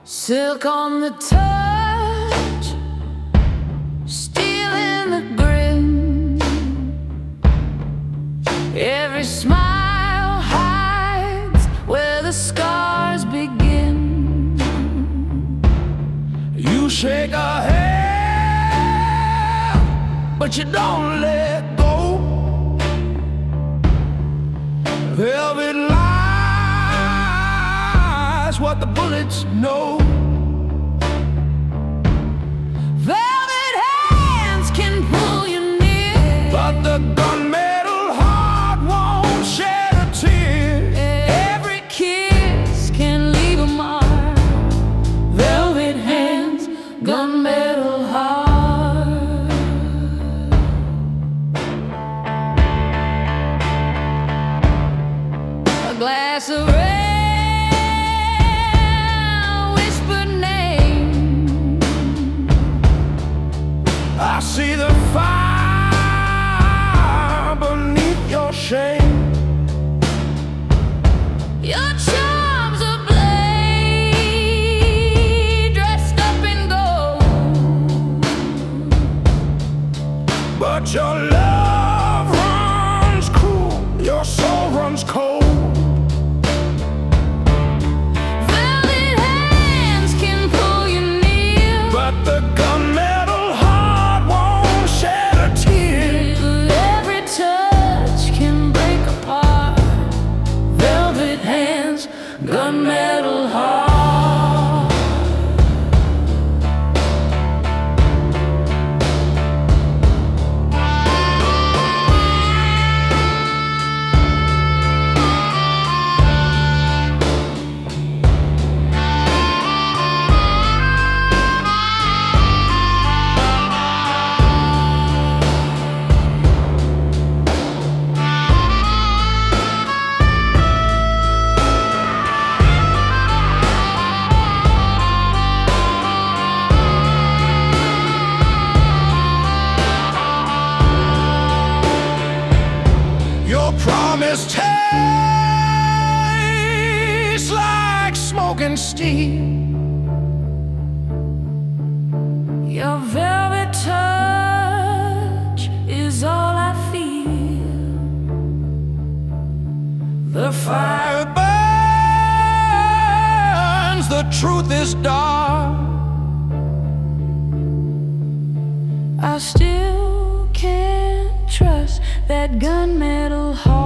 Silk on the touch, steel in the grin. Every smile hides where the scars begin. You shake a hand, but you don't let go. Velvet lies what the bullets know. Velvet hands can pull you near, But the gunmetal heart won't shed a tear. every kiss can leave a mark. Velvet hands, gunmetal heart. A glass of rain, whispered name. I see the fire beneath your shame. Your charms are blade, dressed up in gold. But your love runs cruel, your soul runs cold. Velvet hands can pull you near, But the gunmetal heart won't shed a tear. every touch can break apart. Velvet hands, gunmetal heart. Your promise tastes like smoking steel. Your velvet touch is all I feel. The fire burns, the truth is dark. I still can't trust that gunmetal heart.